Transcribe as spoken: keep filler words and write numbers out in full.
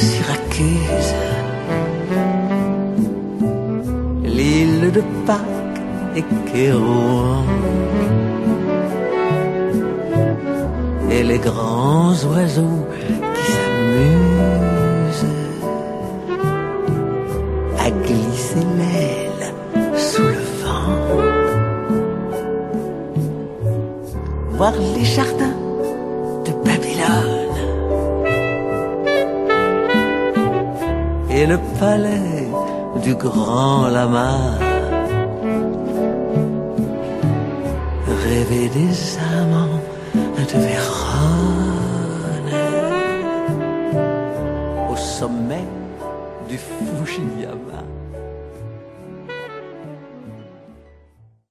Syracuse, l'île de Pâques et Kérouan, et les grands oiseaux qui s'amusent à glisser l'aile sous le vent. Voir les jardins de Babylone et le palais du grand lama, rêver des amants de Vérone au sommet du Fujiyama.